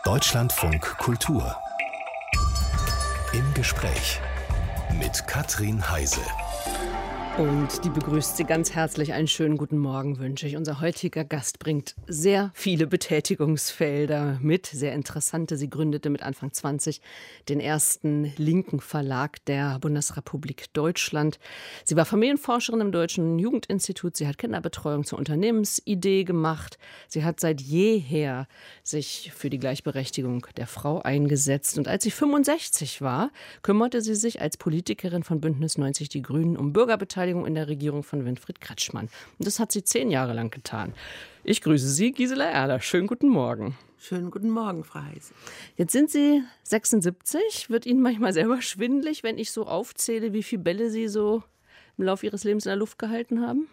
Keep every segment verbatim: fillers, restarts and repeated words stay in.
Deutschlandfunk Kultur. Im Gespräch mit Katrin Heise. Und die begrüßt Sie ganz herzlich. Einen schönen guten Morgen wünsche ich. Unser heutiger Gast bringt sehr viele Betätigungsfelder mit, sehr interessante. Sie gründete mit Anfang zwanzig den ersten linken Verlag der Bundesrepublik Deutschland. Sie war Familienforscherin im Deutschen Jugendinstitut. Sie hat Kinderbetreuung zur Unternehmensidee gemacht. Sie hat seit jeher sich für die Gleichberechtigung der Frau eingesetzt. Und als sie fünfundsechzig war, kümmerte sie sich als Politikerin von Bündnis neunzig Die Grünen um Bürgerbeteiligung in der Regierung von Winfried Kretschmann. Und das hat sie zehn Jahre lang getan. Ich grüße Sie, Gisela Erler. Schönen guten Morgen. Schönen guten Morgen, Frau Heise. Jetzt sind Sie sechsundsiebzig. Wird Ihnen manchmal selber schwindelig, wenn ich so aufzähle, wie viele Bälle Sie so im Laufe Ihres Lebens in der Luft gehalten haben?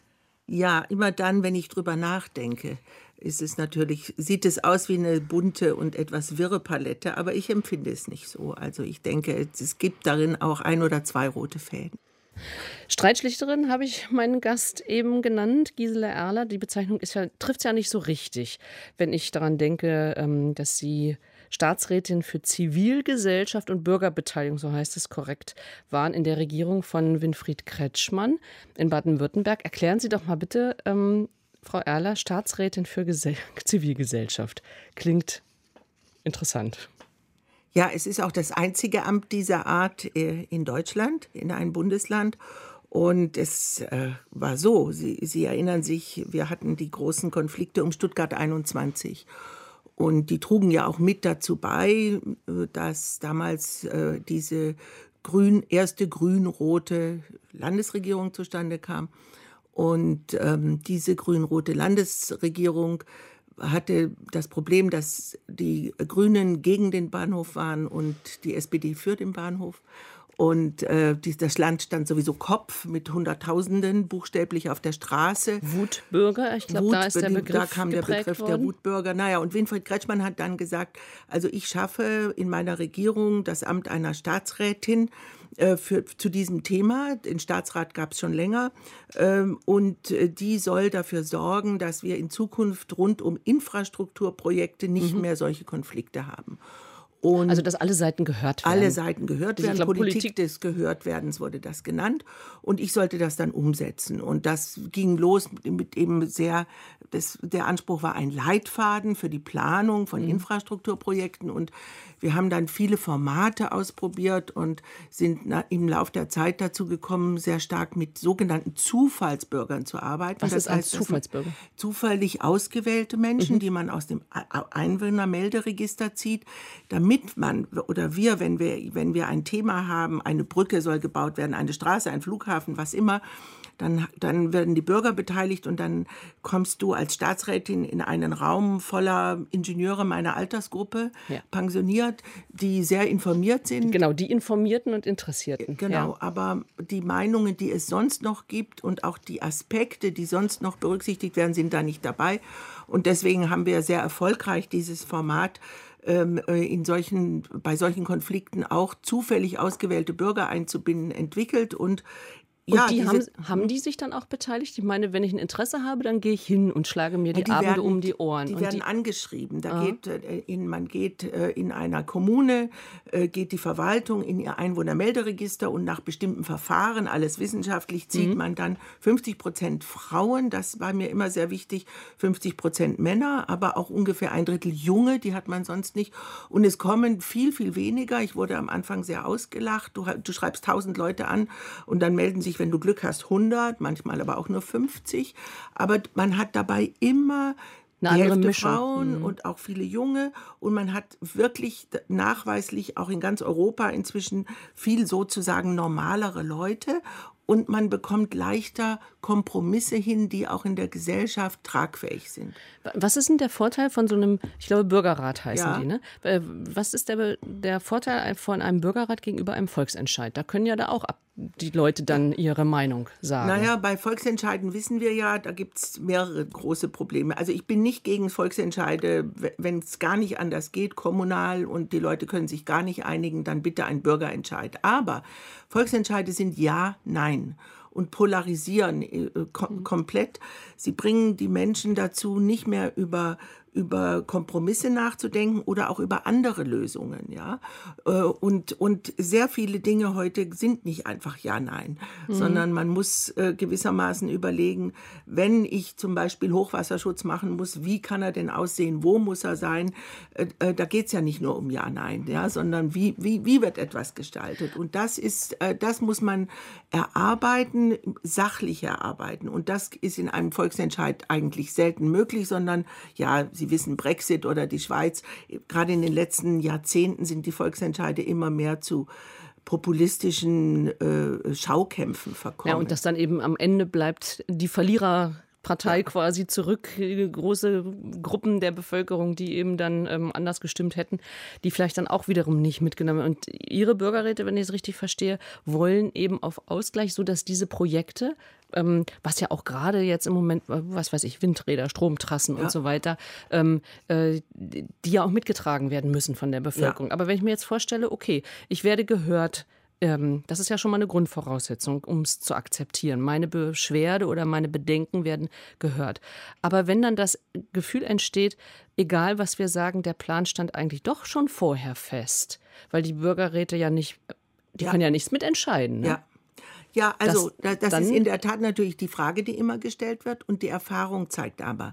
Ja, immer dann, wenn ich drüber nachdenke, ist es natürlich, sieht es aus wie eine bunte und etwas wirre Palette, aber ich empfinde es nicht so. Also ich denke, es gibt darin auch ein oder zwei rote Fäden. Streitschlichterin habe ich meinen Gast eben genannt, Gisela Erler. Die Bezeichnung ist ja, trifft es ja nicht so richtig, wenn ich daran denke, dass Sie Staatsrätin für Zivilgesellschaft und Bürgerbeteiligung, so heißt es korrekt, waren in der Regierung von Winfried Kretschmann in Baden-Württemberg. Erklären Sie doch mal bitte, ähm, Frau Erler, Staatsrätin für Gesell- Zivilgesellschaft. Klingt interessant. Ja, es ist auch das einzige Amt dieser Art in Deutschland, in einem Bundesland. Und es äh, war so, Sie, Sie erinnern sich, wir hatten die großen Konflikte um Stuttgart einundzwanzig. Und die trugen ja auch mit dazu bei, dass damals äh, diese grün, erste grün-rote Landesregierung zustande kam. Und ähm, diese grün-rote Landesregierung hatte das Problem, dass die Grünen gegen den Bahnhof waren und die S P D für den Bahnhof. Und äh, die, das Land stand sowieso Kopf mit Hunderttausenden buchstäblich auf der Straße. Wutbürger, ich glaube, da ist der Begriff Da kam der Begriff worden. der Wutbürger. Naja, und Winfried Kretschmann hat dann gesagt, also ich schaffe in meiner Regierung das Amt einer Staatsrätin äh, für, zu diesem Thema. Den Staatsrat gab es schon länger. Ähm, und äh, die soll dafür sorgen, dass wir in Zukunft rund um Infrastrukturprojekte nicht mhm. mehr solche Konflikte haben. Und also, dass alle Seiten gehört werden. Alle Seiten gehört werden. Glaub, Politik, Politik des Gehörtwerdens wurde das genannt. Und ich sollte das dann umsetzen. Und das ging los mit eben sehr, das, der Anspruch war ein Leitfaden für die Planung von mhm. Infrastrukturprojekten. Und wir haben dann viele Formate ausprobiert und sind na, im Laufe der Zeit dazu gekommen, sehr stark mit sogenannten Zufallsbürgern zu arbeiten. Was das ist ein heißt, Zufallsbürger? Zufällig ausgewählte Menschen, mhm. die man aus dem Einwohnermelderegister zieht, damit Damit man oder wir, wenn wir, wenn wir ein Thema haben, eine Brücke soll gebaut werden, eine Straße, ein Flughafen, was immer, dann, dann werden die Bürger beteiligt und dann kommst du als Staatsrätin in einen Raum voller Ingenieure meiner Altersgruppe, ja. pensioniert, die sehr informiert sind. Genau, die Informierten und Interessierten. Genau, ja. aber die Meinungen, die es sonst noch gibt und auch die Aspekte, die sonst noch berücksichtigt werden, sind da nicht dabei. Und deswegen haben wir sehr erfolgreich dieses Format in solchen, bei solchen Konflikten auch zufällig ausgewählte Bürger einzubinden, entwickelt. Und, und ja, die diese, haben, haben die sich dann auch beteiligt? Ich meine, wenn ich ein Interesse habe, dann gehe ich hin und schlage mir die, ja, die Abende werden, um die Ohren. Die und werden die angeschrieben. Da geht, in, man geht in einer Kommune, geht die Verwaltung in ihr Einwohnermelderegister und nach bestimmten Verfahren, alles wissenschaftlich, zieht mhm. man dann fünfzig Prozent Frauen, das war mir immer sehr wichtig, fünfzig Prozent Männer, aber auch ungefähr ein Drittel Junge, die hat man sonst nicht. Und es kommen viel, viel weniger. Ich wurde am Anfang sehr ausgelacht. Du, du schreibst tausend Leute an und dann melden sich, wenn du Glück hast, hundert, manchmal aber auch nur fünfzig. Aber man hat dabei immer eine die andere Hälfte Mischung. Frauen mhm. und auch viele Junge. Und man hat wirklich nachweislich auch in ganz Europa inzwischen viel sozusagen normalere Leute. Und man bekommt leichter Kompromisse hin, die auch in der Gesellschaft tragfähig sind. Was ist denn der Vorteil von so einem, ich glaube Bürgerrat heißen ja. die, ne? Was ist der, der Vorteil von einem Bürgerrat gegenüber einem Volksentscheid? Da können ja da auch ab, die Leute dann ihre Meinung sagen. Naja, bei Volksentscheiden wissen wir ja, da gibt es mehrere große Probleme. Also ich bin nicht gegen Volksentscheide, wenn es gar nicht anders geht, kommunal und die Leute können sich gar nicht einigen, dann bitte ein Bürgerentscheid. Aber Volksentscheide sind Ja, Nein. Und polarisieren äh, kom- komplett. Sie bringen die Menschen dazu, nicht mehr über über Kompromisse nachzudenken oder auch über andere Lösungen, ja. Und, und sehr viele Dinge heute sind nicht einfach Ja, Nein, mhm. sondern man muss äh, gewissermaßen überlegen, wenn ich zum Beispiel Hochwasserschutz machen muss, wie kann er denn aussehen, wo muss er sein? Äh, äh, da geht es ja nicht nur um Ja, Nein, ja, sondern wie, wie, wie wird etwas gestaltet? Und das ist, äh, das muss man erarbeiten, sachlich erarbeiten. Und das ist in einem Volksentscheid eigentlich selten möglich, sondern ja, Sie wissen, Brexit oder die Schweiz, gerade in den letzten Jahrzehnten sind die Volksentscheide immer mehr zu populistischen äh, Schaukämpfen verkommen. Ja, und dass dann eben am Ende bleibt die Verliererpartei ja. quasi zurück, große Gruppen der Bevölkerung, die eben dann ähm, anders gestimmt hätten, die vielleicht dann auch wiederum nicht mitgenommen werden. Und Ihre Bürgerräte, wenn ich es richtig verstehe, wollen eben auf Ausgleich, so dass diese Projekte, ähm, was ja auch gerade jetzt im Moment, was weiß ich, Windräder, Stromtrassen ja. und so weiter, ähm, äh, die ja auch mitgetragen werden müssen von der Bevölkerung. Ja. Aber wenn ich mir jetzt vorstelle, okay, ich werde gehört, ähm, das ist ja schon mal eine Grundvoraussetzung, um es zu akzeptieren. Meine Beschwerde oder meine Bedenken werden gehört. Aber wenn dann das Gefühl entsteht, egal was wir sagen, der Plan stand eigentlich doch schon vorher fest, weil die Bürgerräte ja nicht, die ja. können ja nichts mitentscheiden. Ne? Ja. Ja, also das, das dann, ist in der Tat natürlich die Frage, die immer gestellt wird. Und die Erfahrung zeigt aber,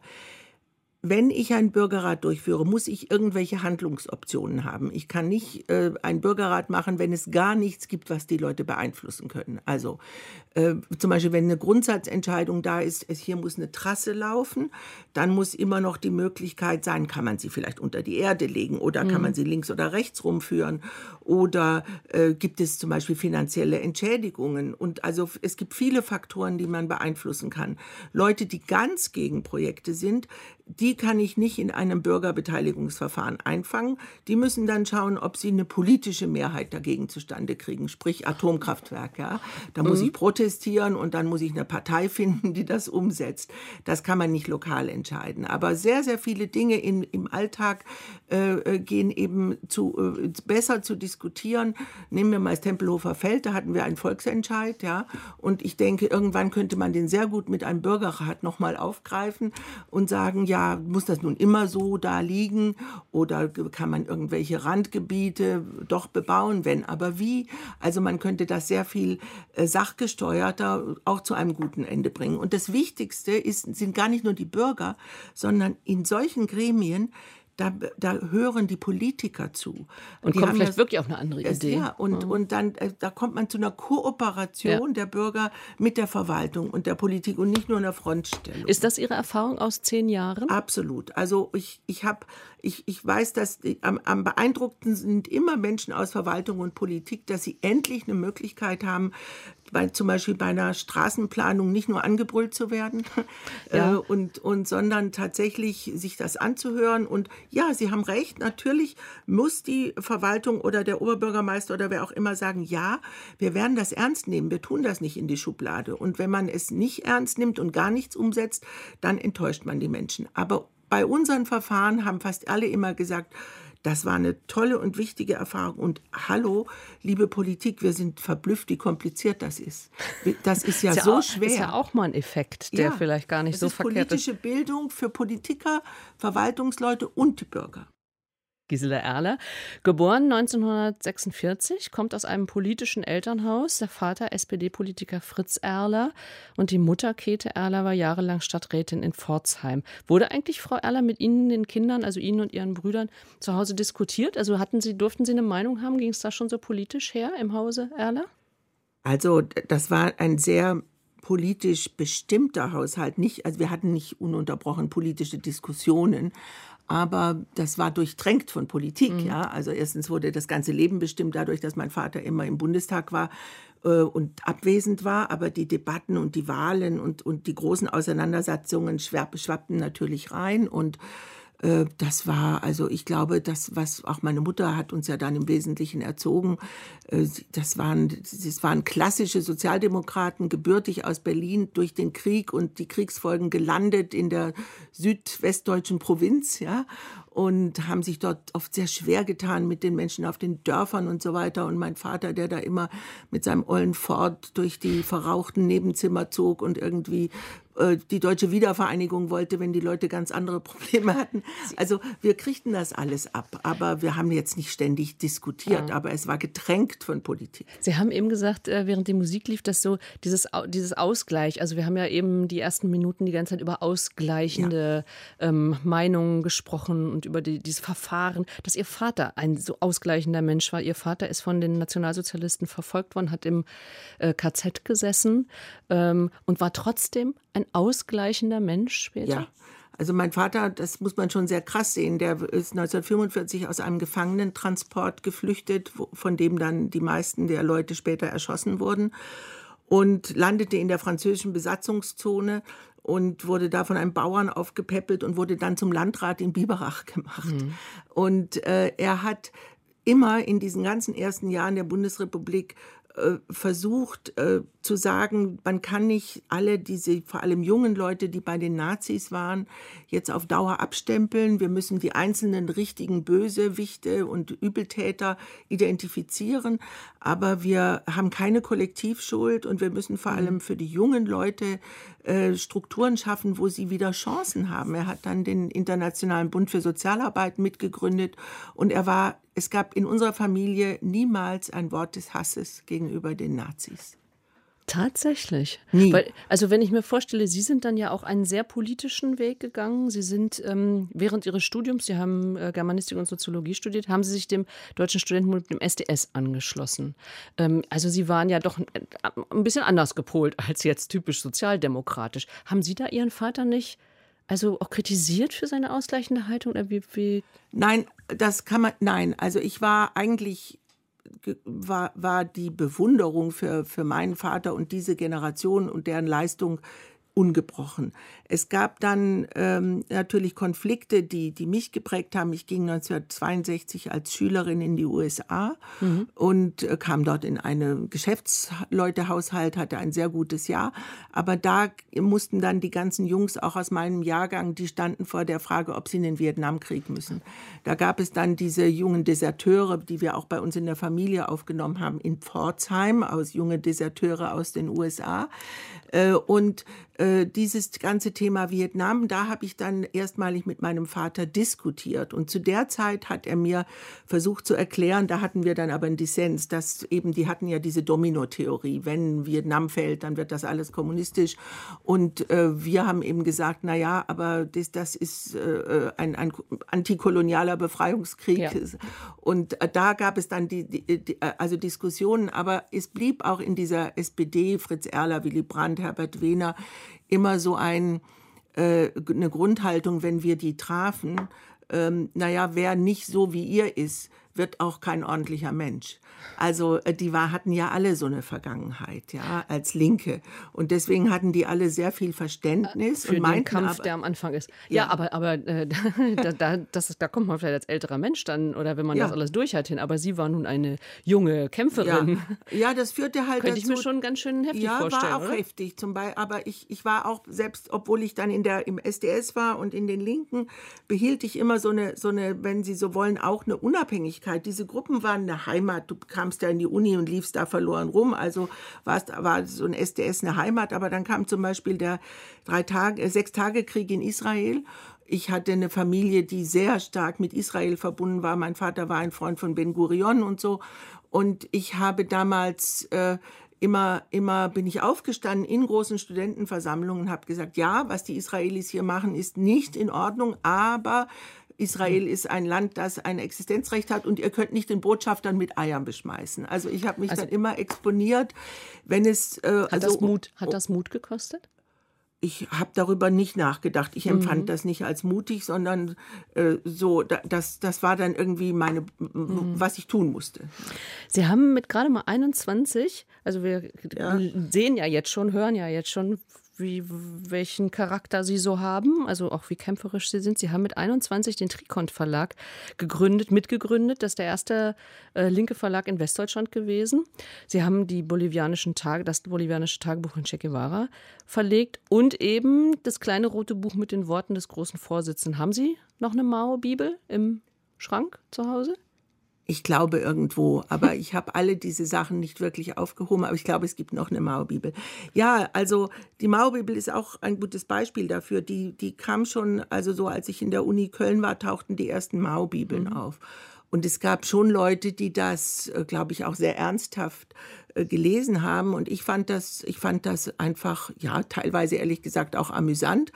wenn ich einen Bürgerrat durchführe, muss ich irgendwelche Handlungsoptionen haben. Ich kann nicht äh, einen Bürgerrat machen, wenn es gar nichts gibt, was die Leute beeinflussen können. Also äh, zum Beispiel, wenn eine Grundsatzentscheidung da ist, es, hier muss eine Trasse laufen, dann muss immer noch die Möglichkeit sein, kann man sie vielleicht unter die Erde legen oder mhm. kann man sie links oder rechts rumführen oder äh, gibt es zum Beispiel finanzielle Entschädigungen. Und also es gibt viele Faktoren, die man beeinflussen kann. Leute, die ganz gegen Projekte sind, die kann ich nicht in einem Bürgerbeteiligungsverfahren einfangen. Die müssen dann schauen, ob sie eine politische Mehrheit dagegen zustande kriegen, sprich Atomkraftwerk. Ja? Da mhm. muss ich protestieren und dann muss ich eine Partei finden, die das umsetzt. Das kann man nicht lokal entscheiden. Aber sehr, sehr viele Dinge in, im Alltag äh, gehen eben zu, äh, besser zu diskutieren. Nehmen wir mal das Tempelhofer Feld, da hatten wir einen Volksentscheid. Ja? Und ich denke, irgendwann könnte man den sehr gut mit einem Bürgerrat nochmal aufgreifen und sagen, ja, Ja, muss das nun immer so da liegen oder kann man irgendwelche Randgebiete doch bebauen, wenn, aber wie? Also man könnte das sehr viel äh, sachgesteuerter auch zu einem guten Ende bringen. Und das Wichtigste ist, sind gar nicht nur die Bürger, sondern in solchen Gremien, Da, da hören die Politiker zu. Und die kommen vielleicht das, wirklich auf eine andere Idee. Ja, und, mhm. und dann da kommt man zu einer Kooperation ja. der Bürger mit der Verwaltung und der Politik und nicht nur einer Frontstellung. Ist das Ihre Erfahrung aus zehn Jahren? Absolut. Also ich, ich, hab, ich, ich weiß, dass die, am, am beeindruckendsten sind immer Menschen aus Verwaltung und Politik, dass sie endlich eine Möglichkeit haben, bei, zum Beispiel bei einer Straßenplanung nicht nur angebrüllt zu werden, ja. äh, und, und, sondern tatsächlich sich das anzuhören. Und ja, Sie haben recht, natürlich muss die Verwaltung oder der Oberbürgermeister oder wer auch immer sagen, ja, wir werden das ernst nehmen, wir tun das nicht in die Schublade. Und wenn man es nicht ernst nimmt und gar nichts umsetzt, dann enttäuscht man die Menschen. Aber bei unseren Verfahren haben fast alle immer gesagt, das war eine tolle und wichtige Erfahrung. Und hallo, liebe Politik, wir sind verblüfft, wie kompliziert das ist. Das ist ja, ist ja so auch, schwer. Ist ja auch mal ein Effekt, der ja, vielleicht gar nicht so verkehrt ist. Das ist politische Bildung für Politiker, Verwaltungsleute und die Bürger. Gisela Erler, geboren neunzehnhundertsechsundvierzig, kommt aus einem politischen Elternhaus. Der Vater S P D-Politiker Fritz Erler und die Mutter Käthe Erler war jahrelang Stadträtin in Pforzheim. Wurde eigentlich Frau Erler mit Ihnen, den Kindern, also Ihnen und Ihren Brüdern, zu Hause diskutiert? Also hatten Sie, durften Sie eine Meinung haben? Ging es da schon so politisch her im Hause Erler? Also das war ein sehr politisch bestimmter Haushalt. Nicht, also wir hatten nicht ununterbrochen politische Diskussionen, aber das war durchtränkt von Politik. Mhm. Ja? Also erstens wurde das ganze Leben bestimmt dadurch, dass mein Vater immer im Bundestag war äh, und abwesend war. Aber die Debatten und die Wahlen und, und die großen Auseinandersetzungen schwapp, schwappten natürlich rein. Und äh, das war, also ich glaube, das, was auch meine Mutter hat uns ja dann im Wesentlichen erzogen, äh, das waren, das waren klassische Sozialdemokraten, gebürtig aus Berlin, durch den Krieg und die Kriegsfolgen gelandet in der südwestdeutschen Provinz, ja, und haben sich dort oft sehr schwer getan mit den Menschen auf den Dörfern und so weiter. Und mein Vater, der da immer mit seinem ollen Ford durch die verrauchten Nebenzimmer zog und irgendwie äh, die deutsche Wiedervereinigung wollte, wenn die Leute ganz andere Probleme hatten. Also wir kriegten das alles ab, aber wir haben jetzt nicht ständig diskutiert, Ja. aber es war getränkt von Politik. Sie haben eben gesagt, äh, während die Musik lief, dass so dieses, Au- dieses Ausgleich, also wir haben ja eben die ersten Minuten die ganze Zeit über ausgleichende ähm, Meinungen gesprochen und über die, dieses Verfahren, dass Ihr Vater ein so ausgleichender Mensch war. Ihr Vater ist von den Nationalsozialisten verfolgt worden, hat im äh, K Z gesessen ähm, und war trotzdem ein ausgleichender Mensch später. Ja, also mein Vater, das muss man schon sehr krass sehen, der ist neunzehnhundertfünfundvierzig aus einem Gefangenentransport geflüchtet, wo- von dem dann die meisten der Leute später erschossen wurden und landete in der französischen Besatzungszone und wurde da von einem Bauern aufgepäppelt und wurde dann zum Landrat in Biberach gemacht. Und äh, er hat immer in diesen ganzen ersten Jahren der Bundesrepublik äh, versucht äh, zu sagen, man kann nicht alle diese, vor allem jungen Leute, die bei den Nazis waren, jetzt auf Dauer abstempeln. Wir müssen die einzelnen richtigen Bösewichte und Übeltäter identifizieren, aber wir haben keine Kollektivschuld und wir müssen vor allem für die jungen Leute äh, Strukturen schaffen, wo sie wieder Chancen haben. Er hat dann den Internationalen Bund für Sozialarbeit mitgegründet und er war, es gab in unserer Familie niemals ein Wort des Hasses gegenüber den Nazis. Tatsächlich. Nie. Weil, also wenn ich mir vorstelle, Sie sind dann ja auch einen sehr politischen Weg gegangen. Sie sind ähm, während Ihres Studiums, Sie haben äh, Germanistik und Soziologie studiert, haben Sie sich dem Deutschen Studentenbund, dem S D S, angeschlossen. Ähm, also Sie waren ja doch ein, ein bisschen anders gepolt als jetzt typisch sozialdemokratisch. Haben Sie da Ihren Vater nicht also auch kritisiert für seine ausgleichende Haltung? Oder wie, wie? Nein, das kann man, nein, also ich war eigentlich War, war die Bewunderung für, für meinen Vater und diese Generation und deren Leistung ungebrochen. Es gab dann ähm, natürlich Konflikte, die, die mich geprägt haben. Ich ging neunzehnhundertzweiundsechzig als Schülerin in die U S A mhm. und äh, kam dort in einen Geschäftsleutehaushalt, hatte ein sehr gutes Jahr. Aber da mussten dann die ganzen Jungs, auch aus meinem Jahrgang, die standen vor der Frage, ob sie in den Vietnamkrieg müssen. Da gab es dann diese jungen Deserteure, die wir auch bei uns in der Familie aufgenommen haben, in Pforzheim, aus junge Deserteure aus den U S A. Äh, und äh, dieses ganze Thema Vietnam, da habe ich dann erstmalig mit meinem Vater diskutiert. Und zu der Zeit hat er mir versucht zu erklären, da hatten wir dann aber einen Dissens, dass eben, die hatten ja diese Domino-Theorie, wenn Vietnam fällt, dann wird das alles kommunistisch. Und äh, wir haben eben gesagt, na ja, aber das, das ist äh, ein, ein antikolonialer Befreiungskrieg. Ja. Und äh, da gab es dann die, die, die also Diskussionen, aber es blieb auch in dieser S P D, Fritz Erler, Willy Brandt, Herbert Wehner, immer so ein, äh, eine Grundhaltung, wenn wir die trafen, ähm, naja, wer nicht so wie ihr ist, wird auch kein ordentlicher Mensch. Also die war, hatten ja alle so eine Vergangenheit, ja, als Linke. Und deswegen hatten die alle sehr viel Verständnis. Für und den Kampf, aber, der am Anfang ist. Ja, ja. aber, aber äh, da, da, das, da kommt man vielleicht als älterer Mensch dann, oder wenn man ja. das alles durch hat hin. Aber sie war nun eine junge Kämpferin. Ja, ja, das führte halt Könnte dazu. ich mir schon ganz schön heftig ja, vorstellen, war auch oder? heftig. Zum Beispiel, aber ich, ich war auch, selbst obwohl ich dann in der, im S D S war und in den Linken, behielt ich immer so eine, so eine, wenn Sie so wollen, auch eine Unabhängigkeit. Diese Gruppen waren eine Heimat. Du kamst ja in die Uni und liefst da verloren rum. Also warst, war so ein S D S eine Heimat. Aber dann kam zum Beispiel der drei Tage, Sechs-Tage-Krieg in Israel. Ich hatte eine Familie, die sehr stark mit Israel verbunden war. Mein Vater war ein Freund von Ben Gurion und so. Und ich habe damals äh, immer, immer bin ich aufgestanden in großen Studentenversammlungen und habe gesagt, ja, was die Israelis hier machen, ist nicht in Ordnung, aber Israel ist ein Land, das ein Existenzrecht hat und ihr könnt nicht den Botschaftern mit Eiern beschmeißen. Also ich habe mich also, dann immer exponiert, wenn es... Äh, hat, also, das Mut, hat das Mut gekostet? Ich habe darüber nicht nachgedacht. Ich empfand mhm. das nicht als mutig, sondern äh, so, da, das, das war dann irgendwie meine, mhm. was ich tun musste. Sie haben mit gerade mal einundzwanzig, also wir ja. sehen ja jetzt schon, hören ja jetzt schon, wie, welchen Charakter Sie so haben, also auch wie kämpferisch Sie sind. Sie haben mit einundzwanzig den Trikont Verlag gegründet, mitgegründet. Das ist der erste äh, linke Verlag in Westdeutschland gewesen. Sie haben die bolivianischen Tage, das bolivianische Tagebuch von Che Guevara verlegt und eben das kleine rote Buch mit den Worten des großen Vorsitzenden. Haben Sie noch eine Mao-Bibel im Schrank zu Hause? Ich glaube irgendwo, aber ich habe alle diese Sachen nicht wirklich aufgehoben, aber ich glaube, es gibt noch eine Mauerbibel. Ja, also die Mauerbibel ist auch ein gutes Beispiel dafür. Die, die kam schon, also so als ich in der Uni Köln war, tauchten die ersten Mauerbibeln mhm. auf. Und es gab schon Leute, die das, glaube ich, auch sehr ernsthaft äh, gelesen haben. Und ich fand das, ich fand das einfach, ja, teilweise ehrlich gesagt auch amüsant.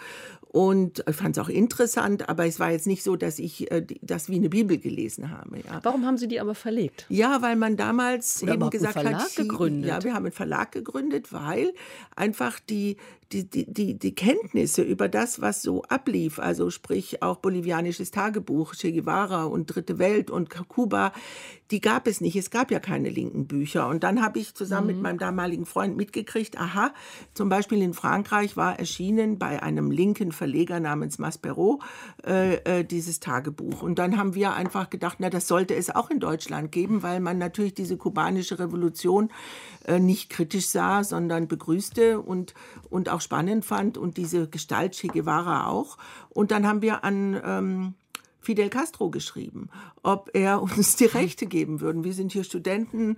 Und ich fand es auch interessant, aber es war jetzt nicht so, dass ich äh, das wie eine Bibel gelesen habe. Ja. Warum haben Sie die aber verlegt? Ja, weil man damals Oder eben gesagt einen Verlag hat, gegründet. Ja, wir haben einen Verlag gegründet, weil einfach die, die, die, die, die Kenntnisse über das, was so ablief, also sprich auch bolivianisches Tagebuch, Che Guevara und Dritte Welt und Kuba, die gab es nicht. Es gab ja keine linken Bücher. Und dann habe ich zusammen mhm. mit meinem damaligen Freund mitgekriegt, aha, zum Beispiel in Frankreich war erschienen bei einem linken Verleger namens Maspero äh, äh, dieses Tagebuch. Und dann haben wir einfach gedacht, na, das sollte es auch in Deutschland geben, weil man natürlich diese kubanische Revolution äh, nicht kritisch sah, sondern begrüßte und, und auch spannend fand und diese Gestalt Che Guevara auch. Und dann haben wir an ähm, Fidel Castro geschrieben, ob er uns die Rechte geben würde. Wir sind hier Studenten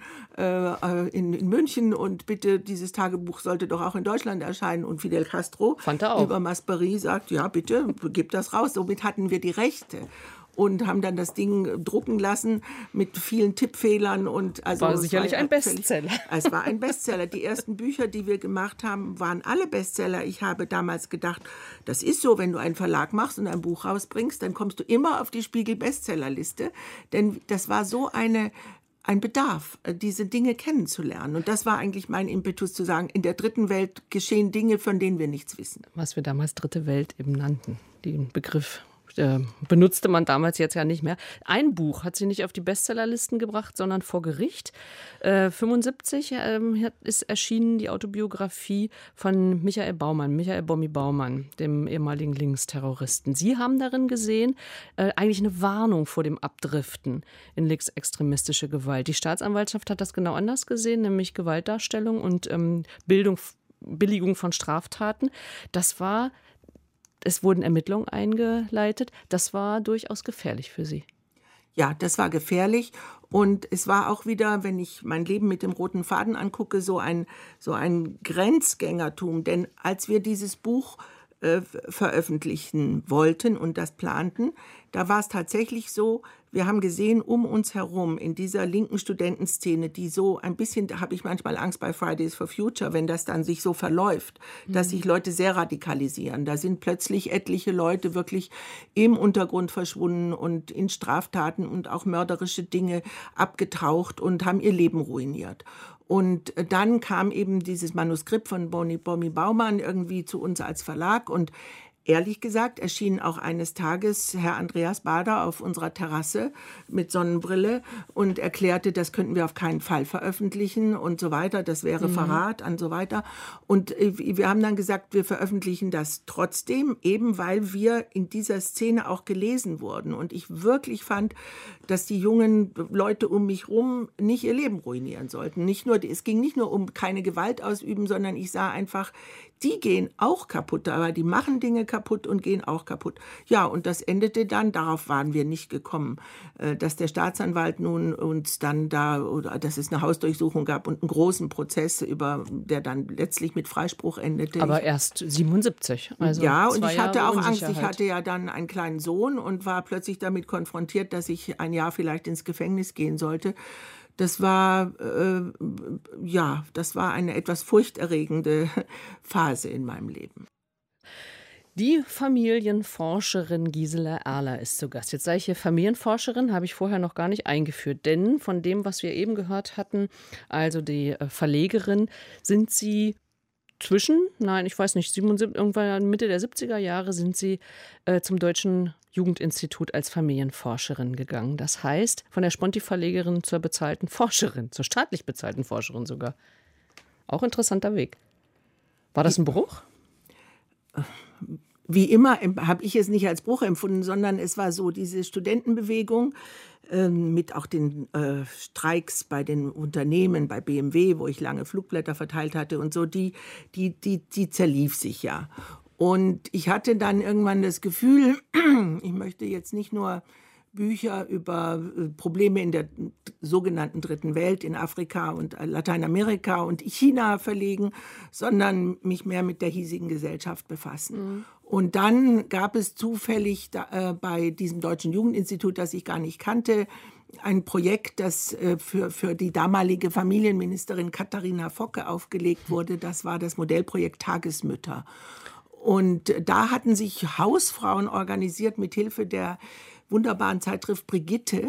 äh, in, in München und bitte, dieses Tagebuch sollte doch auch in Deutschland erscheinen. Und Fidel Castro Fand er auch. über Masperi sagt, ja bitte, gib das raus. Somit hatten wir die Rechte. Und haben dann das Ding drucken lassen mit vielen Tippfehlern. Und also war sicherlich war ein Bestseller. Völlig, es war ein Bestseller. Die ersten Bücher, die wir gemacht haben, waren alle Bestseller. Ich habe damals gedacht, das ist so, wenn du einen Verlag machst und ein Buch rausbringst, dann kommst du immer auf die Spiegel-Bestsellerliste. Denn das war so eine... ein Bedarf, diese Dinge kennenzulernen. Und das war eigentlich mein Impetus, zu sagen, in der dritten Welt geschehen Dinge, von denen wir nichts wissen. Was wir damals dritte Welt eben nannten, den Begriff äh, benutzte man damals jetzt ja nicht mehr. Ein Buch hat sie nicht auf die Bestsellerlisten gebracht, sondern vor Gericht. Äh, fünfundsiebzig äh, ist erschienen die Autobiografie von Michael Baumann, Michael Bommi Baumann, dem ehemaligen Linksterroristen. Sie haben darin gesehen, äh, eigentlich eine Warnung vor dem Abdriften in linksextremistische Gewalt. Die Staatsanwaltschaft hat das genau anders gesehen, nämlich Gewaltdarstellung und ähm, Bildung, Billigung von Straftaten. Das war Es wurden Ermittlungen eingeleitet. Das war durchaus gefährlich für Sie. Ja, das war gefährlich. Und es war auch wieder, wenn ich mein Leben mit dem roten Faden angucke, so ein, so ein Grenzgängertum. Denn als wir dieses Buch äh, veröffentlichen wollten und das planten, da war es tatsächlich so, wir haben gesehen, um uns herum in dieser linken Studentenszene, die so ein bisschen, da habe ich manchmal Angst bei Fridays for Future, wenn das dann sich so verläuft, mhm. dass sich Leute sehr radikalisieren. Da sind plötzlich etliche Leute wirklich im Untergrund verschwunden und in Straftaten und auch mörderische Dinge abgetaucht und haben ihr Leben ruiniert. Und dann kam eben dieses Manuskript von Bommi Baumann irgendwie zu uns als Verlag und ehrlich gesagt erschien auch eines Tages Herr Andreas Baader auf unserer Terrasse mit Sonnenbrille und erklärte, das könnten wir auf keinen Fall veröffentlichen und so weiter, das wäre mhm. Verrat und so weiter. Und wir haben dann gesagt, wir veröffentlichen das trotzdem, eben weil wir in dieser Szene auch gelesen wurden. Und ich wirklich fand, dass die jungen Leute um mich herum nicht ihr Leben ruinieren sollten. Nicht nur, es ging nicht nur um keine Gewalt ausüben, sondern ich sah einfach, die gehen auch kaputt, aber die machen Dinge kaputt und gehen auch kaputt. Ja, und das endete dann, darauf waren wir nicht gekommen, dass der Staatsanwalt nun uns dann da, oder dass es eine Hausdurchsuchung gab und einen großen Prozess, über, der dann letztlich mit Freispruch endete. Aber ich, erst siebenundsiebzig. Also ja, und ich hatte auch Angst. Ich hatte ja dann einen kleinen Sohn und war plötzlich damit konfrontiert, dass ich ein Jahr vielleicht ins Gefängnis gehen sollte. Das war, äh, ja, das war eine etwas furchterregende Phase in meinem Leben. Die Familienforscherin Gisela Erler ist zu Gast. Jetzt sage ich hier Familienforscherin, habe ich vorher noch gar nicht eingeführt. Denn von dem, was wir eben gehört hatten, also die Verlegerin, sind Sie zwischen, nein, ich weiß nicht, siebenundsiebzig, irgendwann Mitte der siebziger Jahre sind Sie äh, zum Deutschen Jugendinstitut als Familienforscherin gegangen. Das heißt, von der Sponti-Verlegerin zur bezahlten Forscherin, zur staatlich bezahlten Forscherin sogar. Auch interessanter Weg. War das ein Bruch? Wie immer habe ich es nicht als Bruch empfunden, sondern es war so, diese Studentenbewegung äh, mit auch den äh, Streiks bei den Unternehmen, bei B M W, wo ich lange Flugblätter verteilt hatte und so, die, die, die, die zerlief sich ja. Und ich hatte dann irgendwann das Gefühl, ich möchte jetzt nicht nur Bücher über äh, Probleme in der sogenannten Dritten Welt, in Afrika und Lateinamerika und China verlegen, sondern mich mehr mit der hiesigen Gesellschaft befassen. Mhm. Und dann gab es zufällig da, äh, bei diesem Deutschen Jugendinstitut, das ich gar nicht kannte, ein Projekt, das äh, für, für die damalige Familienministerin Katharina Focke aufgelegt wurde. Das war das Modellprojekt Tagesmütter. Und da hatten sich Hausfrauen organisiert mit Hilfe der wunderbaren Zeitschrift Brigitte,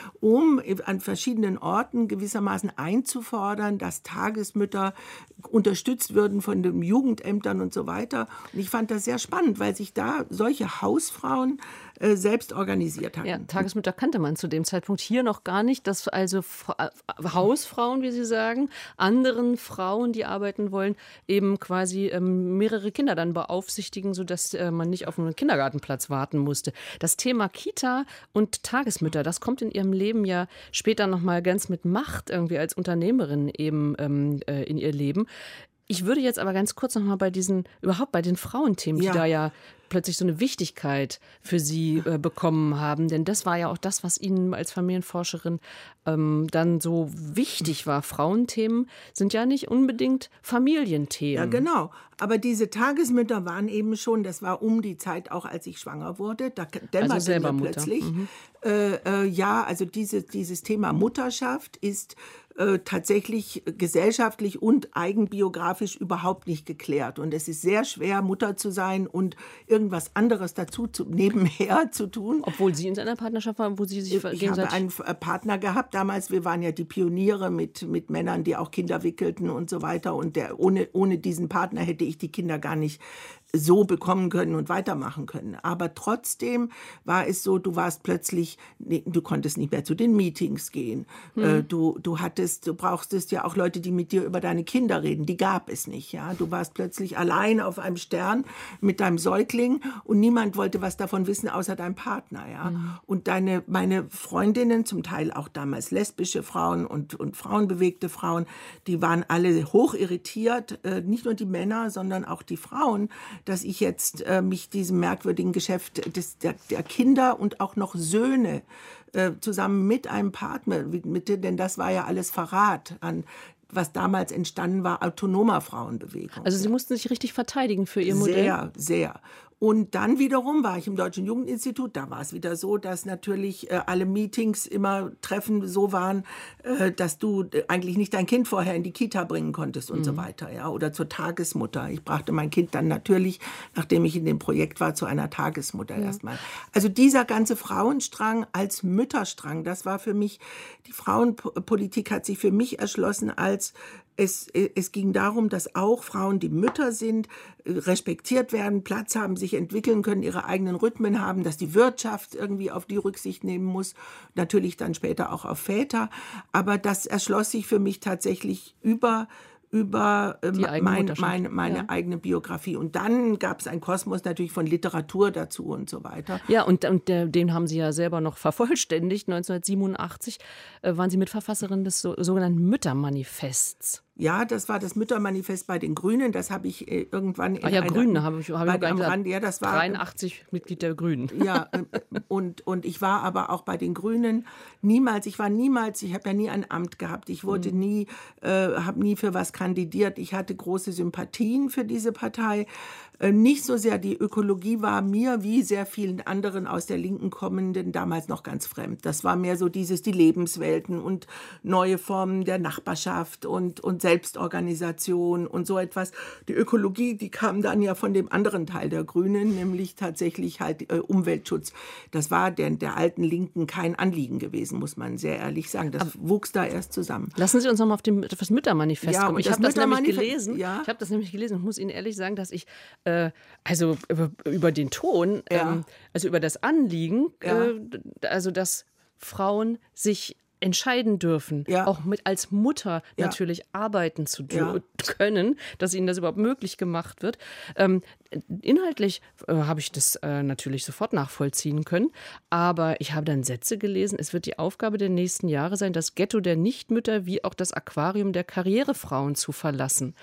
um an verschiedenen Orten gewissermaßen einzufordern, dass Tagesmütter unterstützt würden von den Jugendämtern und so weiter. Und ich fand das sehr spannend, weil sich da solche Hausfrauen äh, selbst organisiert hatten. Ja, Tagesmütter kannte man zu dem Zeitpunkt hier noch gar nicht, dass also Fra- Hausfrauen, wie Sie sagen, anderen Frauen, die arbeiten wollen, eben quasi ähm, mehrere Kinder dann beaufsichtigen, sodass äh, man nicht auf einen Kindergartenplatz warten musste. Das Thema Kita und Tagesmütter, das kommt in ihrem Leben ja später nochmal ganz mit Macht irgendwie als Unternehmerin eben ähm, äh, in ihr Leben. Ich würde jetzt aber ganz kurz nochmal bei diesen, überhaupt bei den Frauenthemen, Ja. die da ja plötzlich so eine Wichtigkeit für Sie äh, bekommen haben. Denn das war ja auch das, was Ihnen als Familienforscherin ähm, dann so wichtig war. Frauenthemen sind ja nicht unbedingt Familienthemen. Ja, genau. Aber diese Tagesmütter waren eben schon, das war um die Zeit auch, als ich schwanger wurde, da dämmerte Also selber mir Mutter. plötzlich. Mhm. Äh, äh, ja, also diese, dieses Thema Mutterschaft ist äh, tatsächlich gesellschaftlich und eigenbiografisch überhaupt nicht geklärt. Und es ist sehr schwer, Mutter zu sein und irgendwas anderes dazu zu, nebenher zu tun. Obwohl Sie in einer Partnerschaft waren, wo Sie sich Ich habe gegenseitig... einen F- Partner gehabt damals. Wir waren ja die Pioniere mit, mit Männern, die auch Kinder wickelten und so weiter. Und der, ohne, ohne diesen Partner hätte ich die Kinder gar nicht so bekommen können und weitermachen können. Aber trotzdem war es so, du warst plötzlich, nee, du konntest nicht mehr zu den Meetings gehen. Hm. Äh, du, du hattest, du brauchtest ja auch Leute, die mit dir über deine Kinder reden. Die gab es nicht. Ja, du warst plötzlich allein auf einem Stern mit deinem Säugling und niemand wollte was davon wissen, außer deinem Partner. Ja, hm. Und deine, meine Freundinnen, zum Teil auch damals lesbische Frauen und, und frauenbewegte Frauen, die waren alle hoch irritiert. Äh, nicht nur die Männer, sondern auch die Frauen, dass ich jetzt äh, mich diesem merkwürdigen Geschäft des, der, der Kinder und auch noch Söhne äh, zusammen mit einem Partner, mit, denn das war ja alles Verrat an, was damals entstanden war, autonomer Frauenbewegung. Also Sie mussten sich richtig verteidigen für Ihr Modell? Sehr, sehr. Und dann wiederum war ich im Deutschen Jugendinstitut. Da war es wieder so, dass natürlich äh, alle Meetings, immer Treffen so waren, äh, dass du äh, eigentlich nicht dein Kind vorher in die Kita bringen konntest und mhm. so weiter. Ja? Oder zur Tagesmutter. Ich brachte mein Kind dann natürlich, nachdem ich in dem Projekt war, zu einer Tagesmutter ja. erstmal. Also dieser ganze Frauenstrang als Mütterstrang, das war für mich, die Frauenpolitik hat sich für mich erschlossen als Es, es ging darum, dass auch Frauen, die Mütter sind, respektiert werden, Platz haben, sich entwickeln können, ihre eigenen Rhythmen haben, dass die Wirtschaft irgendwie auf die Rücksicht nehmen muss, natürlich dann später auch auf Väter. Aber das erschloss sich für mich tatsächlich über über äh, mein, meine, meine ja. eigene Biografie. Und dann gab es einen Kosmos natürlich von Literatur dazu und so weiter. Ja, und, und der, den haben Sie ja selber noch vervollständigt. neunzehnhundertsiebenundachtzig äh, waren Sie Mitverfasserin des so, sogenannten Müttermanifests. Ja, das war das Müttermanifest bei den Grünen. Das habe ich äh, irgendwann in Ah ja, einer, Grüne habe ich, hab ich am Rand. Ja, das war dreiundachtzig Mitglied der Grünen. Ja, und, und ich war aber auch bei den Grünen niemals, ich war niemals, ich habe ja nie ein Amt gehabt. Ich wurde mhm. nie, äh, habe nie für was kandidiert. Ich hatte große Sympathien für diese Partei. Äh, nicht so sehr die Ökologie war mir, wie sehr vielen anderen aus der Linken kommenden, damals noch ganz fremd. Das war mehr so dieses, die Lebenswelten und neue Formen der Nachbarschaft und, und Selbstorganisation und so etwas. Die Ökologie, die kam dann ja von dem anderen Teil der Grünen, nämlich tatsächlich halt äh, Umweltschutz. Das war der, der alten Linken kein Anliegen gewesen, muss man sehr ehrlich sagen. Das Aber wuchs da erst zusammen. Lassen Sie uns noch mal auf, dem, auf das Müttermanifest ja, kommen. Ich das habe das nämlich gelesen. Ja. Ich habe das nämlich gelesen und muss Ihnen ehrlich sagen, dass ich äh, also über, über den Ton, ja. ähm, also über das Anliegen, ja. äh, also dass Frauen sich entscheiden dürfen, ja. auch mit als Mutter ja. natürlich arbeiten zu ja. können, dass ihnen das überhaupt möglich gemacht wird. Ähm, inhaltlich äh, habe ich das äh, natürlich sofort nachvollziehen können, aber ich habe dann Sätze gelesen, es wird die Aufgabe der nächsten Jahre sein, das Ghetto der Nichtmütter wie auch das Aquarium der Karrierefrauen zu verlassen.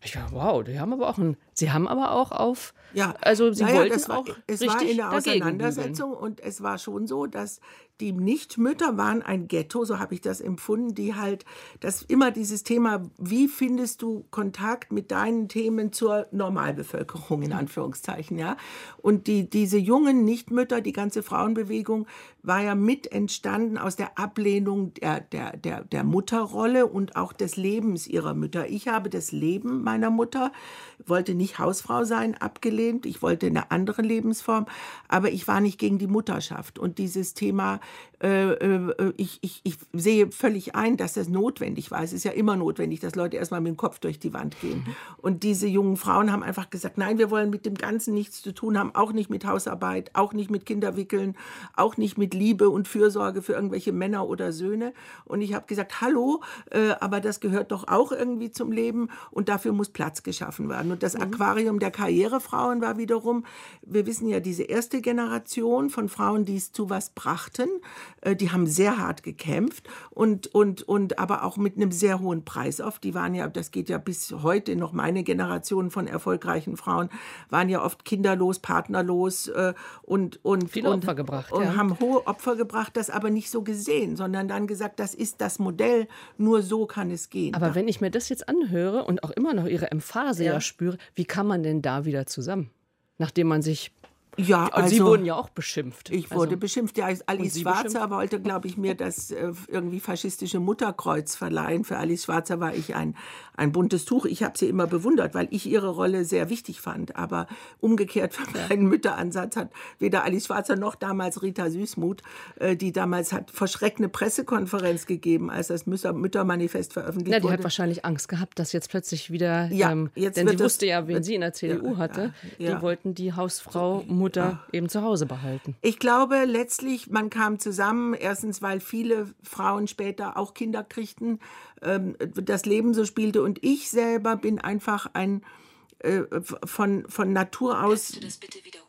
Ich dachte, wow, die haben aber auch ein, sie haben aber auch auf, Ja, also sie naja, wollten das war, auch es richtig war in der dagegen Auseinandersetzung und es war schon so, dass die Nichtmütter waren ein Ghetto, so habe ich das empfunden, die halt, das immer dieses Thema, wie findest du Kontakt mit deinen Themen zur Normalbevölkerung, in Anführungszeichen, ja. Und die, diese jungen Nichtmütter, die ganze Frauenbewegung, war ja mit entstanden aus der Ablehnung der, der, der, der Mutterrolle und auch des Lebens ihrer Mütter. Ich habe das Leben meiner Mutter, wollte nicht Hausfrau sein, abgelehnt. Ich wollte eine andere Lebensform, aber ich war nicht gegen die Mutterschaft. Und dieses Thema, äh, äh, ich, ich, ich sehe völlig ein, dass das notwendig war. Es ist ja immer notwendig, dass Leute erstmal mit dem Kopf durch die Wand gehen. Und diese jungen Frauen haben einfach gesagt, nein, wir wollen mit dem Ganzen nichts zu tun haben, auch nicht mit Hausarbeit, auch nicht mit Kinderwickeln, auch nicht mit Liebe und Fürsorge für irgendwelche Männer oder Söhne. Und ich habe gesagt, hallo, äh, aber das gehört doch auch irgendwie zum Leben und dafür muss Platz geschaffen werden. Und das mhm. Aquarium der Karrierefrauen war wiederum, wir wissen ja, diese erste Generation von Frauen, die es zu was brachten, äh, die haben sehr hart gekämpft und, und, und aber auch mit einem sehr hohen Preis oft. Die waren ja, das geht ja bis heute noch, meine Generation von erfolgreichen Frauen, waren ja oft kinderlos, partnerlos äh, und, und, viele und, Opfer gebracht, und ja. haben hohe Opfer gebracht, das aber nicht so gesehen, sondern dann gesagt, das ist das Modell, nur so kann es gehen. Aber wenn ich mir das jetzt anhöre und auch immer noch Ihre Emphase ja, Ja. spüre, wie kann man denn da wieder zusammen? Nachdem man sich... Ja, Und also, Sie wurden ja auch beschimpft. Ich wurde also, beschimpft. Ja, Alice Sie Schwarzer beschimpft? wollte, glaube ich, mir das äh, irgendwie faschistische Mutterkreuz verleihen. Für Alice Schwarzer war ich ein, ein buntes Tuch. Ich habe sie immer bewundert, weil ich ihre Rolle sehr wichtig fand. Aber umgekehrt für meinen Mütteransatz hat weder Alice Schwarzer noch damals Rita Süßmuth, äh, die damals hat verschreckende Pressekonferenz gegeben, als das Mütter- Müttermanifest veröffentlicht Ja, die wurde. hat wahrscheinlich Angst gehabt, dass jetzt plötzlich wieder, Ja, ähm, jetzt denn wird sie das- wusste ja, wen wird- sie in der C D U ja, hatte, ja, ja. die wollten die Hausfrau, Mutter eben zu Hause behalten. Ich glaube, letztlich, man kam zusammen, erstens, weil viele Frauen später auch Kinder kriegten, ähm, das Leben so spielte. Und ich selber bin einfach ein, äh, von, von Natur aus... Kannst du das bitte wiederholen?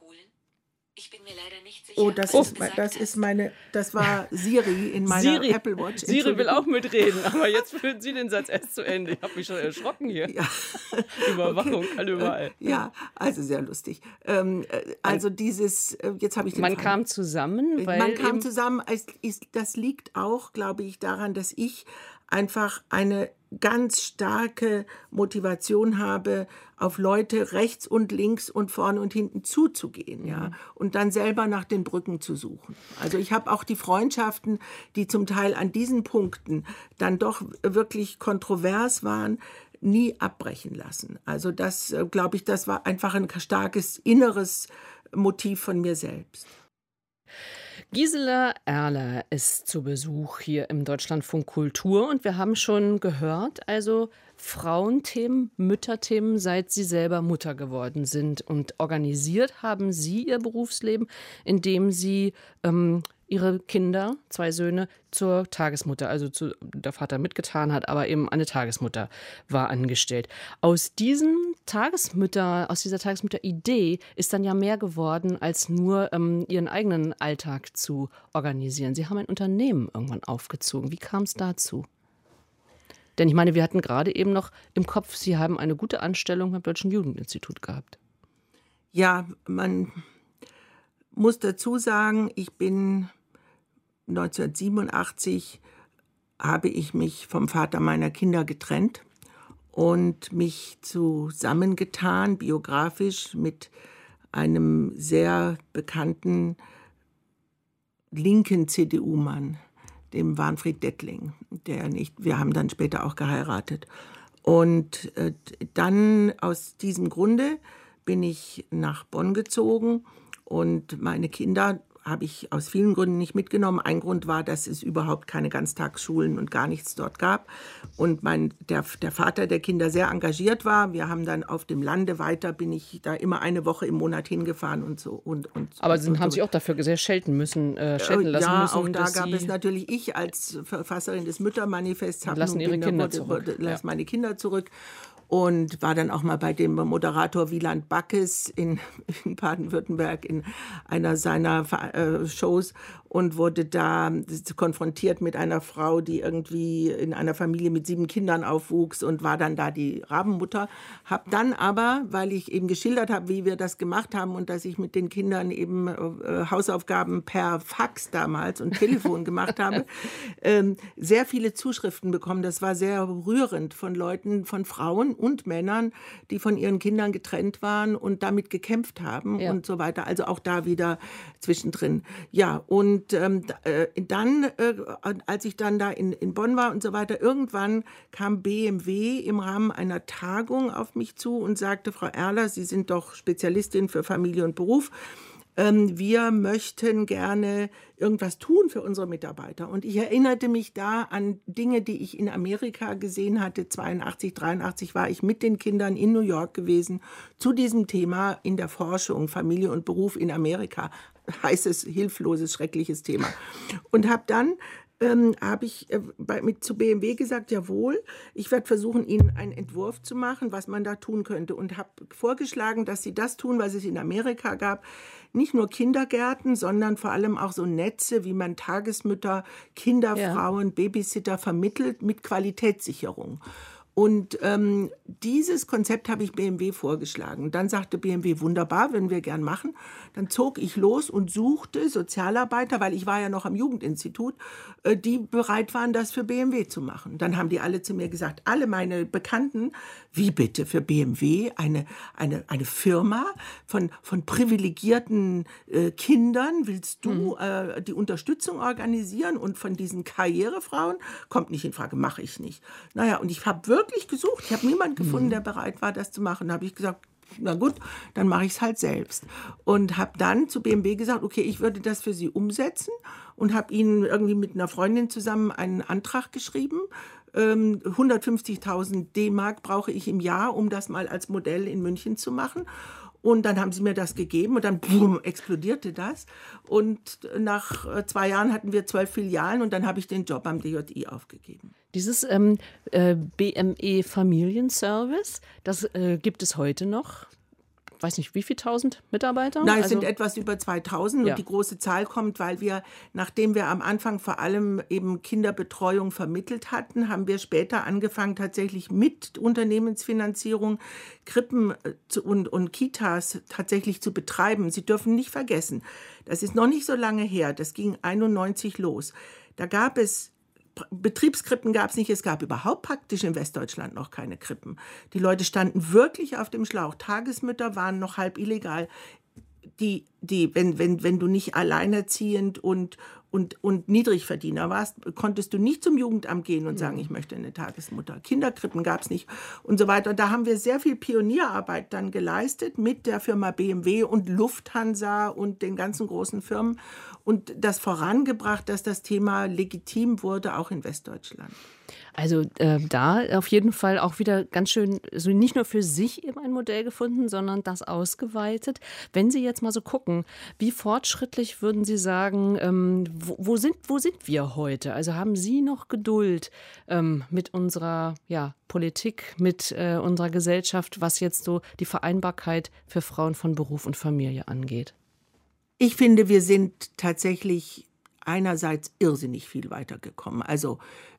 Ich bin mir leider nicht sicher, Oh, das, was ist, du gesagt das hast. ist meine, das war Siri in meiner Siri, Apple Watch. Siri will Entschuldigung. auch mitreden, aber jetzt führen Sie den Satz erst zu Ende. Ich habe mich schon erschrocken hier. Ja. Überwachung, alle überall. Ja, also sehr lustig. Ähm, äh, also dieses, äh, jetzt habe ich den Man Faden. kam zusammen, weil Man kam eben, zusammen, es ist, das liegt auch, glaube ich, daran, dass ich einfach eine ganz starke Motivation habe, auf Leute rechts und links und vorne und hinten zuzugehen, ja, und dann selber nach den Brücken zu suchen. Also ich habe auch die Freundschaften, die zum Teil an diesen Punkten dann doch wirklich kontrovers waren, nie abbrechen lassen. Also das, äh, glaube ich, das war einfach ein starkes inneres Motiv von mir selbst. Gisela Erler ist zu Besuch hier im Deutschlandfunk Kultur und wir haben schon gehört, also Frauenthemen, Mütterthemen, seit Sie selber Mutter geworden sind. Und organisiert haben Sie Ihr Berufsleben, indem Sie ähm, Ihre Kinder, zwei Söhne, zur Tagesmutter, also zu, der Vater mitgetan hat, aber eben eine Tagesmutter war angestellt. Aus diesem Tagesmütter, aus dieser Tagesmütter-Idee ist dann ja mehr geworden, als nur ähm, Ihren eigenen Alltag zu organisieren. Sie haben ein Unternehmen irgendwann aufgezogen. Wie kam es dazu? Denn ich meine, wir hatten gerade eben noch im Kopf, Sie haben eine gute Anstellung beim Deutschen Jugendinstitut gehabt. Ja, man muss dazu sagen, ich bin neunzehnhundertsiebenundachtzig habe ich mich vom Vater meiner Kinder getrennt und mich zusammengetan, biografisch, mit einem sehr bekannten linken C D U-Mann, dem Warnfried Dettling, der nicht, wir haben dann später auch geheiratet. Und äh, dann aus diesem Grunde bin ich nach Bonn gezogen und meine Kinder habe ich aus vielen Gründen nicht mitgenommen. Ein Grund war, dass es überhaupt keine Ganztagsschulen und gar nichts dort gab. Und mein, der, der Vater der Kinder sehr engagiert war. Wir haben dann auf dem Lande weiter, bin ich da immer eine Woche im Monat hingefahren und so. Und, und, Aber und, Sie und haben so. sich auch dafür sehr schelten müssen, äh, schelten lassen ja, müssen. auch da dass gab Sie es natürlich, ich als Verfasserin des Müttermanifests habe Lassen nun Ihre Kinder wurde, zurück. wurde, lass Ja. meine Kinder zurück. und war dann auch mal bei dem Moderator Wieland Backes in, in Baden-Württemberg in einer seiner äh, Shows und wurde da konfrontiert mit einer Frau, die irgendwie in einer Familie mit sieben Kindern aufwuchs und war dann da die Rabenmutter. Hab dann aber, weil ich eben geschildert habe, wie wir das gemacht haben und dass ich mit den Kindern eben äh, Hausaufgaben per Fax damals und Telefon gemacht habe, ähm, sehr viele Zuschriften bekommen. Das war sehr rührend von Leuten, von Frauen und Männern, die von ihren Kindern getrennt waren und damit gekämpft haben ja. und so weiter. Also auch da wieder zwischendrin. Ja, und Und ähm, dann, äh, als ich dann da in, in Bonn war und so weiter, irgendwann kam B M W im Rahmen einer Tagung auf mich zu und sagte, Frau Erler, Sie sind doch Spezialistin für Familie und Beruf. Ähm, wir möchten gerne irgendwas tun für unsere Mitarbeiter. Und ich erinnerte mich da an Dinge, die ich in Amerika gesehen hatte. zweiundachtzig, dreiundachtzig war ich mit den Kindern in New York gewesen zu diesem Thema in der Forschung, Familie und Beruf in Amerika. Heißes, hilfloses, schreckliches Thema. Und habe dann ähm, habe ich äh, bei, mit, zu B M W gesagt, jawohl, ich werde versuchen, Ihnen einen Entwurf zu machen, was man da tun könnte. Und habe vorgeschlagen, dass Sie das tun, was es in Amerika gab. Nicht nur Kindergärten, sondern vor allem auch so Netze, wie man Tagesmütter, Kinderfrauen, ja. Babysitter vermittelt mit Qualitätssicherung. Und ähm, dieses Konzept habe ich B M W vorgeschlagen. Dann sagte B M W, wunderbar, würden wir gern machen. Dann zog ich los und suchte Sozialarbeiter, weil ich war ja noch am Jugendinstitut, äh, die bereit waren, das für B M W zu machen. Dann haben die alle zu mir gesagt, alle meine Bekannten, wie bitte für B M W, eine, eine, eine Firma von, von privilegierten äh, Kindern, willst du mhm. äh, die Unterstützung organisieren und von diesen Karrierefrauen? Kommt nicht in Frage, mache ich nicht. Naja, und ich habe wirklich wirklich gesucht. Ich habe niemanden gefunden, der bereit war, das zu machen. Da habe ich gesagt, na gut, dann mache ich es halt selbst. Und habe dann zu B M W gesagt, okay, ich würde das für Sie umsetzen und habe Ihnen irgendwie mit einer Freundin zusammen einen Antrag geschrieben. Ähm, hundertfünfzigtausend D-Mark brauche ich im Jahr, um das mal als Modell in München zu machen. Und dann haben sie mir das gegeben und dann boom, explodierte das. Und nach zwei Jahren hatten wir zwölf Filialen und dann habe ich den Job am D J I aufgegeben. Dieses ähm, äh, B M E Familienservice, das äh, gibt es heute noch. Ich weiß nicht, wie viele tausend Mitarbeiter? Nein, es also, sind etwas über zweitausend ja. und die große Zahl kommt, weil wir, nachdem wir am Anfang vor allem eben Kinderbetreuung vermittelt hatten, haben wir später angefangen, tatsächlich mit Unternehmensfinanzierung Krippen und, und Kitas tatsächlich zu betreiben. Sie dürfen nicht vergessen, das ist noch nicht so lange her, das ging einundneunzig los. Da gab es Betriebskrippen gab es nicht, es gab überhaupt praktisch in Westdeutschland noch keine Krippen. Die Leute standen wirklich auf dem Schlauch. Tagesmütter waren noch halb illegal. Die, die, wenn, wenn, wenn du nicht alleinerziehend und, und, und Niedrigverdiener warst, konntest du nicht zum Jugendamt gehen und sagen, ich möchte eine Tagesmutter. Kinderkrippen gab es nicht und so weiter. Und da haben wir sehr viel Pionierarbeit dann geleistet mit der Firma B M W und Lufthansa und den ganzen großen Firmen und das vorangebracht, dass das Thema legitim wurde, auch in Westdeutschland. Also äh, da auf jeden Fall auch wieder ganz schön, so nicht nur für sich eben ein Modell gefunden, sondern das ausgeweitet. Wenn Sie jetzt mal so gucken, wie fortschrittlich würden Sie sagen, ähm, wo, wo, sind, wo sind wir heute? Also haben Sie noch Geduld ähm, mit unserer ja, Politik, mit äh, unserer Gesellschaft, was jetzt so die Vereinbarkeit für Frauen von Beruf und Familie angeht? Ich finde, wir sind tatsächlich einerseits irrsinnig viel weitergekommen. Also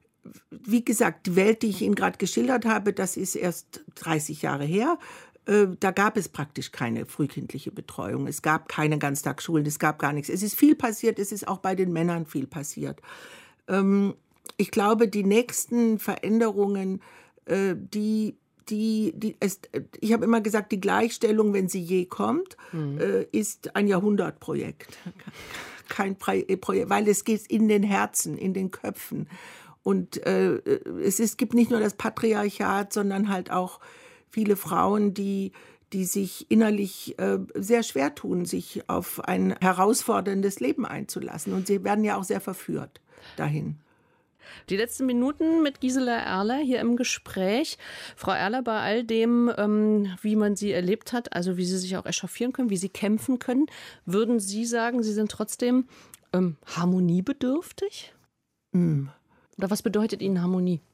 wie gesagt, die Welt, die ich Ihnen gerade geschildert habe, das ist erst dreißig Jahre her. Äh, da gab es praktisch keine frühkindliche Betreuung. Es gab keine Ganztagsschulen, es gab gar nichts. Es ist viel passiert, es ist auch bei den Männern viel passiert. Ähm, ich glaube, die nächsten Veränderungen, äh, die Die, die, es, ich habe immer gesagt, die Gleichstellung, wenn sie je kommt, mhm. äh, ist ein Jahrhundertprojekt. Kein Projekt, weil es geht in den Herzen, in den Köpfen. Und äh, es ist, gibt nicht nur das Patriarchat, sondern halt auch viele Frauen, die, die sich innerlich äh, sehr schwer tun, sich auf ein herausforderndes Leben einzulassen. Und sie werden ja auch sehr verführt dahin. Die letzten Minuten mit Gisela Erler hier im Gespräch. Frau Erler, bei all dem, ähm, wie man Sie erlebt hat, also wie Sie sich auch echauffieren können, wie Sie kämpfen können, würden Sie sagen, Sie sind trotzdem ähm, harmoniebedürftig? Mm. Oder was bedeutet Ihnen Harmonie?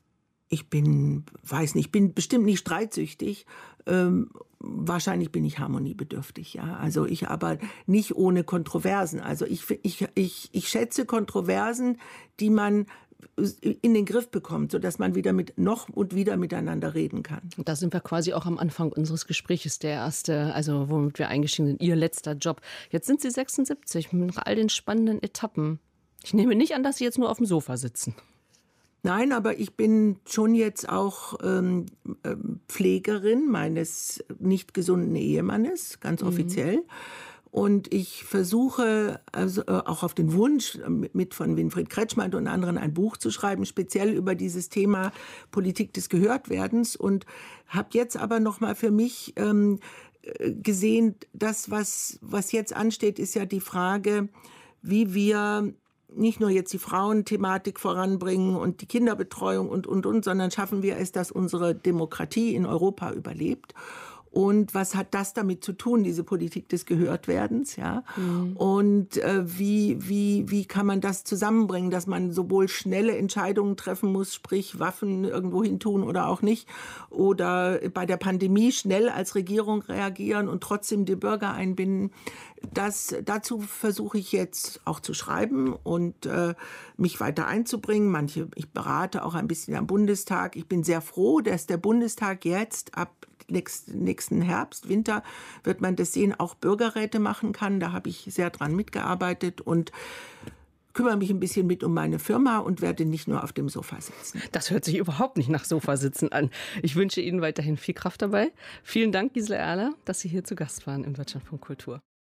Ich bin, weiß nicht, bin bestimmt nicht streitsüchtig. Ähm, wahrscheinlich bin ich harmoniebedürftig, ja. Also ich aber nicht ohne Kontroversen. Also ich, ich, ich, ich schätze Kontroversen, die man in den Griff bekommt, sodass man wieder mit noch und wieder miteinander reden kann. Und da sind wir quasi auch am Anfang unseres Gespräches, der erste, also womit wir eingestiegen sind, Ihr letzter Job. Jetzt sind Sie sechsundsiebzig, nach all den spannenden Etappen. Ich nehme nicht an, dass Sie jetzt nur auf dem Sofa sitzen. Nein, aber ich bin schon jetzt auch ähm, Pflegerin meines nicht gesunden Ehemannes, ganz offiziell. Mhm. Und ich versuche, also auch auf den Wunsch mit von Winfried Kretschmann und anderen ein Buch zu schreiben, speziell über dieses Thema Politik des Gehörtwerdens. Und habe jetzt aber noch mal für mich ähm, gesehen, das, was, was jetzt ansteht, ist ja die Frage, wie wir nicht nur jetzt die Frauenthematik voranbringen und die Kinderbetreuung und, und, und, sondern schaffen wir es, dass unsere Demokratie in Europa überlebt. Und was hat das damit zu tun, diese Politik des Gehörtwerdens, ja? Mhm. Und äh, wie, wie, wie kann man das zusammenbringen, dass man sowohl schnelle Entscheidungen treffen muss, sprich Waffen irgendwo hin tun oder auch nicht, oder bei der Pandemie schnell als Regierung reagieren und trotzdem die Bürger einbinden. Das, dazu versuche ich jetzt auch zu schreiben und äh, mich weiter einzubringen. Manche, ich berate auch ein bisschen am Bundestag. Ich bin sehr froh, dass der Bundestag jetzt ab nächsten Herbst, Winter, wird man das sehen, auch Bürgerräte machen kann. Da habe ich sehr dran mitgearbeitet und kümmere mich ein bisschen mit um meine Firma und werde nicht nur auf dem Sofa sitzen. Das hört sich überhaupt nicht nach Sofasitzen an. Ich wünsche Ihnen weiterhin viel Kraft dabei. Vielen Dank, Gisela Erler, dass Sie hier zu Gast waren im Deutschlandfunk Kultur.